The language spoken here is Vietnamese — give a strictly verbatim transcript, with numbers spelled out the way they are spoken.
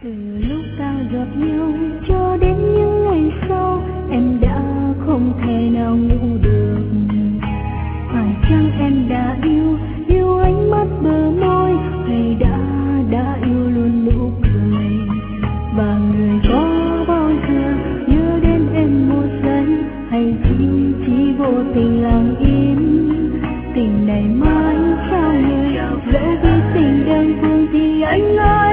Từ lúc ta gặp nhau cho đến những ngày sau, em đã không thể nào ngủ được. Phải chăng em đã yêu, yêu ánh mắt bờ môi, hay đã đã yêu luôn nụ cười? Và người có bao giờ nhớ đến em một giây, hay chỉ chỉ vô tình lặng im? Tình này mãi trao người, dẫu biết tình đơn phương thì anh ơi.